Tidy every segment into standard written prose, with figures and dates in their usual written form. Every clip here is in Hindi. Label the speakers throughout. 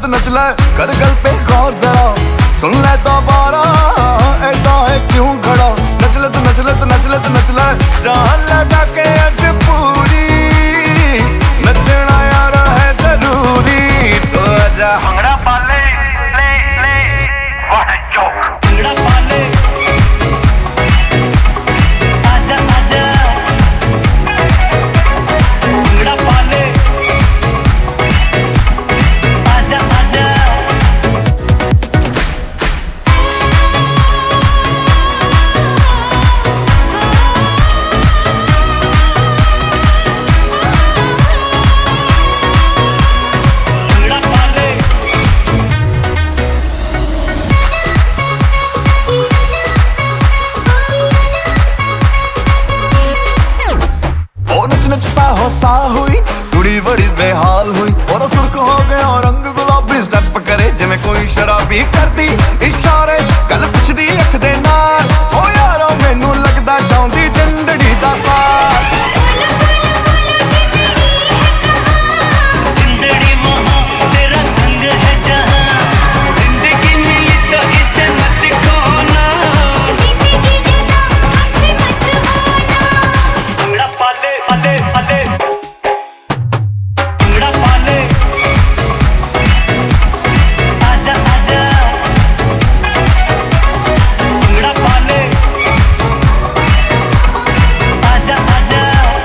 Speaker 1: तो नच ले, कर गल पे गौर जरा, सुन ले दोबारा, ऐसा है क्यों खड़ा, नच ले तो नच ले तो नच ले तो नच ले, जान लगा के आज पूरी, नचना यार है जरूरी, तो आजा
Speaker 2: भंगड़ा पाले ले ले व्हाट अ जोक, भंगड़ा पाले आजा आजा, भंगड़ा पाले आजा आजा, भंगड़ा पाले
Speaker 1: ओ नच नच सा हो सा हुई, कुड़ी बड़ी बेहाल हुई, और सुर्ख हो गया रंग गुलाबी, स्टेप करे जिਵੇਂ कोई शराबी, करदी इशारे गल पुछदी अख दे नाल, ओ यारो मैनू लगदा चाहुंदी जिंदड़ी दा साथ,
Speaker 2: जिंदड़ी वहाँ तेरा संग है जहाँ, जिंदगी मिली तो इसे मत खोना, भंगड़ा पाले पाले पाले, भंगड़ा पाले आजा आजा, भंगड़ा पाले आजा आजा,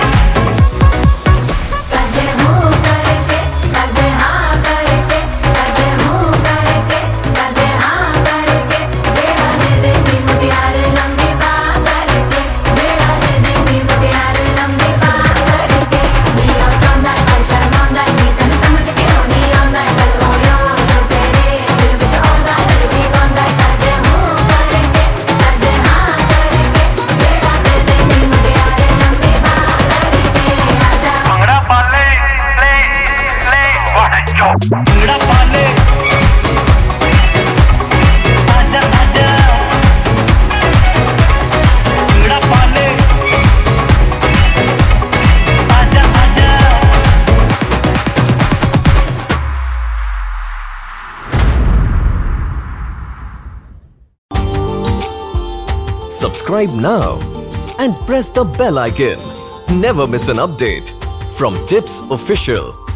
Speaker 3: कदे हूँ करके कदे हाँ करके, कदे हूँ करके कदे हाँ करके, बेड़ा दे देती मुटियार लंबी बात करके, बेड़ा दे देती मुटियार लंबी बात करके, नियो चांदा है शर्मांदा है, नी तेन समझ के होनी आंदा है, कल होया जो तेरे दिल विच आंदा है, दिल भी गांदा है, कदे हूँ करके कदे हाँ करके, बेड़ा दे देती मुटियार लंबी बात करके, आजा
Speaker 2: भंगड़ा पाले ले ले व्हाट अ जोक, भंगड़ा पाले आजा आजा, भंगड़ा पाले आजा आजा,
Speaker 4: Subscribe now and press the bell icon. Never miss an update from Tips Official.